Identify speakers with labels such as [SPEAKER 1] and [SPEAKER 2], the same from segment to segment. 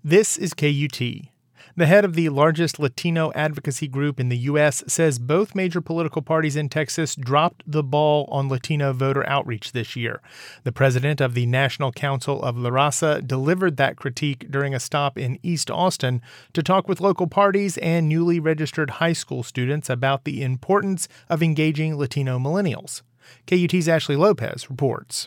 [SPEAKER 1] This is KUT. The head of the largest Latino advocacy group in the U.S. says both major political parties in Texas dropped the ball on Latino voter outreach this year. The president of the National Council of La Raza delivered that critique during a stop in East Austin to talk with local parties and newly registered high school students about the importance of engaging Latino millennials. KUT's Ashley Lopez reports.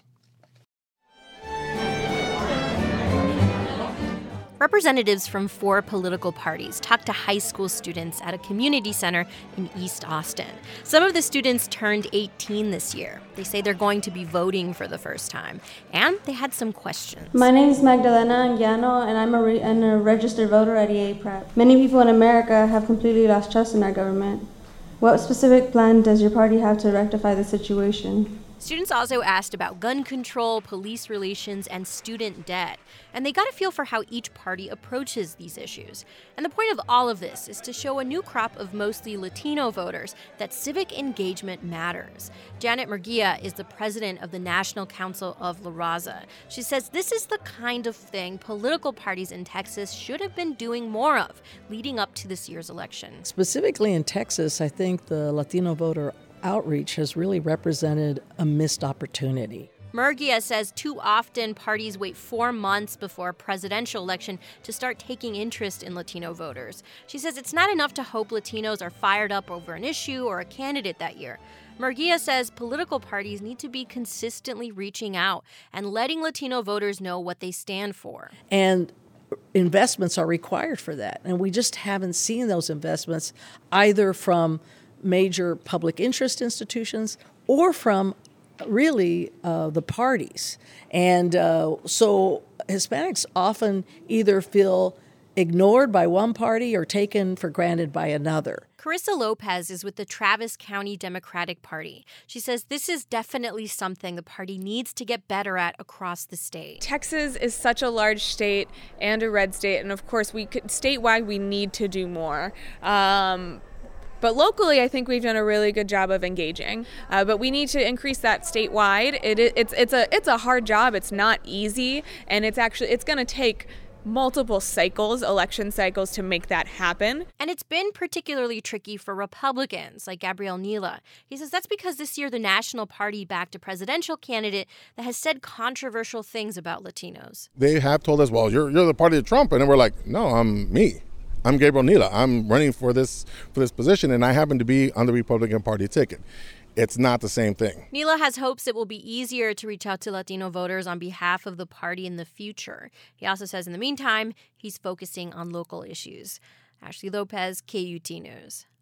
[SPEAKER 2] Representatives from 4 political parties talked to high school students at a community center in East Austin. Some of the students turned 18 this year. They say they're going to be voting for the first time, and they had some questions.
[SPEAKER 3] My name is Magdalena Anguiano, and I'm a registered voter at EA Prep. Many people in America have completely lost trust in our government. What specific plan does your party have to rectify the situation?
[SPEAKER 2] Students also asked about gun control, police relations, and student debt. And they got a feel for how each party approaches these issues. And the point of all of this is to show a new crop of mostly Latino voters that civic engagement matters. Janet Murguia is the president of the National Council of La Raza. She says this is the kind of thing political parties in Texas should have been doing more of leading up to this year's election.
[SPEAKER 4] Specifically in Texas, I think the Latino voter outreach has really represented a missed opportunity.
[SPEAKER 2] Murguia says too often parties wait 4 months before a presidential election to start taking interest in Latino voters. She says it's not enough to hope Latinos are fired up over an issue or a candidate that year. Murguia says political parties need to be consistently reaching out and letting Latino voters know what they stand for.
[SPEAKER 4] And investments are required for that. And we just haven't seen those investments either from major public interest institutions or from really the parties. And so Hispanics often either feel ignored by one party or taken for granted by another.
[SPEAKER 2] Carissa Lopez is with the Travis County Democratic Party. She says this is definitely something the party needs to get better at across the state.
[SPEAKER 5] Texas is such a large state and a red state, and of course statewide we need to do more. But locally, I think we've done a really good job of engaging. But we need to increase that statewide. It's a hard job. It's not easy, and it's going to take multiple election cycles, to make that happen.
[SPEAKER 2] And it's been particularly tricky for Republicans like Gabriel Nila. He says that's because this year the National Party backed a presidential candidate that has said controversial things about Latinos.
[SPEAKER 6] They have told us, well, you're the party of Trump, and then we're like, no, I'm me. I'm Gabriel Nila. I'm running for this position, and I happen to be on the Republican Party ticket. It's not the same thing.
[SPEAKER 2] Nila has hopes it will be easier to reach out to Latino voters on behalf of the party in the future. He also says in the meantime, he's focusing on local issues. Ashley Lopez, KUT News.